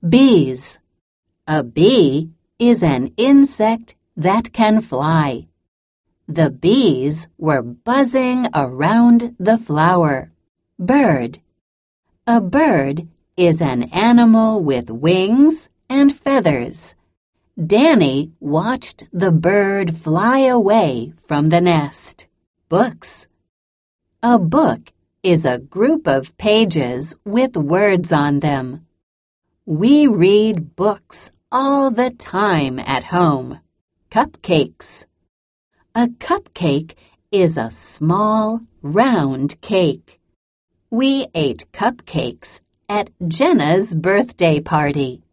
Bees. A bee is an insect that can fly. The bees were buzzing around the flower. Bird. A bird is an animal with wings and feathers. Danny watched the bird fly away from the nest. Books. A book is a group of pages with words on them. We read books all the time at home. Cupcakes. A cupcake is a small, round cake. We ate cupcakes at Jenna's birthday party.